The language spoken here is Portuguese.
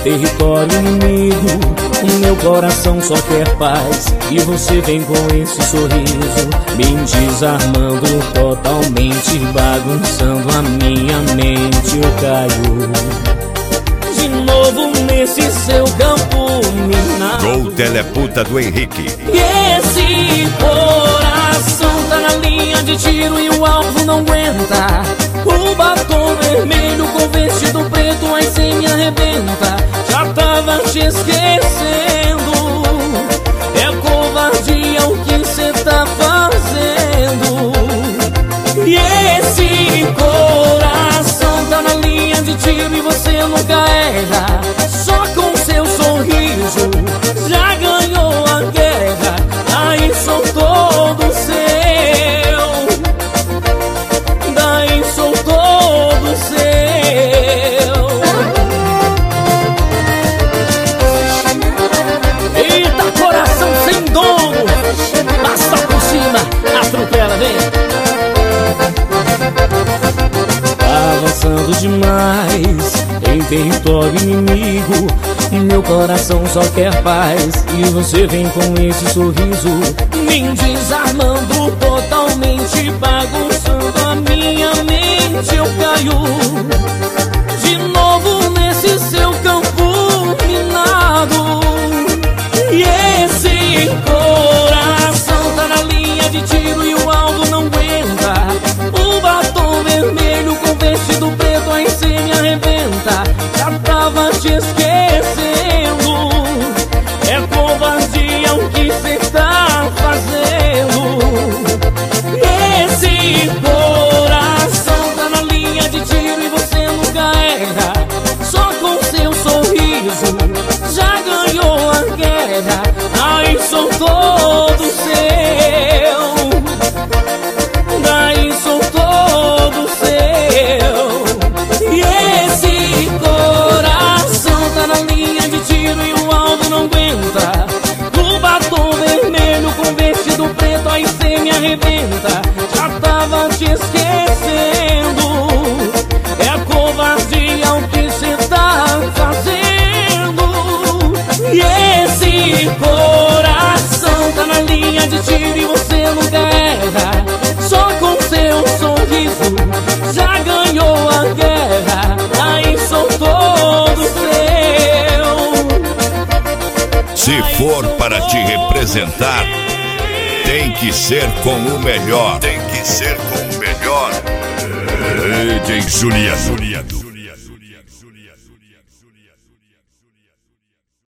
território inimigo. O meu coração só quer paz e você vem com esse sorriso, me desarmando totalmente, bagunçando a minha mente. Eu caio de novo nesse seu campo minado. Gol Teleputa do Henrique. E esse coração tá na linha de tiro e o alvo não aguenta. O batom vermelho com vestido preto, aí cê me arrebenta. Já tava te esquecendo, é covardia o que cê tá fazendo. E esse coração tá na linha de tiro e você nunca erra. Só com seu sorriso já ganhou a guerra. Aí sou todo seu, daí sou todo seu. Eita, coração sem dono, passa por cima, atropela, vem. Avançando demais em território inimigo, meu coração só quer paz e você vem com esse sorriso, me desarmando totalmente, bagunçando a minha mente. Eu caio de novo nesse seu campo minado. E esse coração tá na linha de tiro e o alvo não aguenta. O batom vermelho com vestido preto, aí cê me arrebenta. Já tava te esquecendo, é covardia o que cê tá fazendo. Esse coração tá na linha de tiro e você nunca erra. Só com seu sorriso já ganhou a guerra. Aí sou todo seu, daí sou todo seu. E esse coração tá na linha de tiro e o alvo não aguenta. O batom vermelho com vestido preto, aí cê me arrebenta. Já tava te esquecendo, é covardia o que cê tá fazendo. E esse coração tá na linha de tiro e você nunca erra. Só com seu sorriso já ganhou a guerra. Aí sou todo seu. Se for para te representar, tem que ser com o melhor. Tem que ser com o melhor. DJ Juliano.